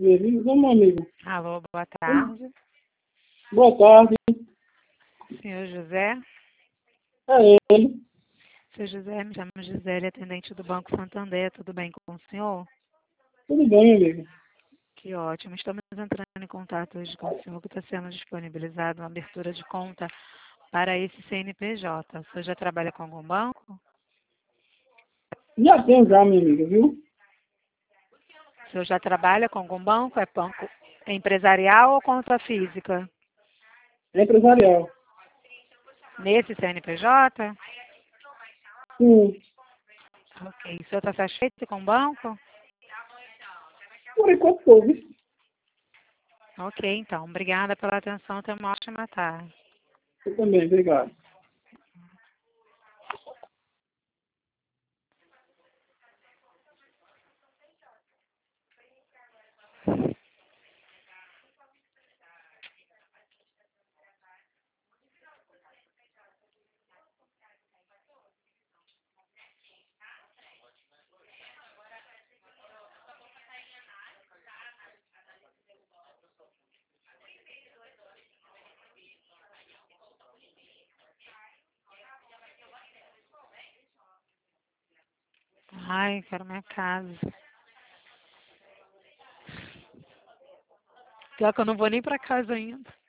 Vamos, amigo. Alô, boa tarde. Boa tarde. Senhor José? É ele. Senhor José, me chamo Gisele, atendente do Banco Santander. Tudo bem com o senhor? Tudo bem, amigo? Que ótimo. Estamos entrando em contato hoje com o senhor que está sendo disponibilizado uma abertura de conta para esse CNPJ. O senhor já trabalha com algum banco? Já tenho já, meu amigo, viu? O senhor já trabalha com algum banco? É banco empresarial ou conta física? É empresarial. Nesse CNPJ? Sim. Ok. O senhor está satisfeito com o banco? Por enquanto estou, viu? Ok, então. Obrigada pela atenção. Tenha uma ótima tarde. Eu também, obrigado. Ai, quero minha casa. Pior que eu não vou nem para casa ainda.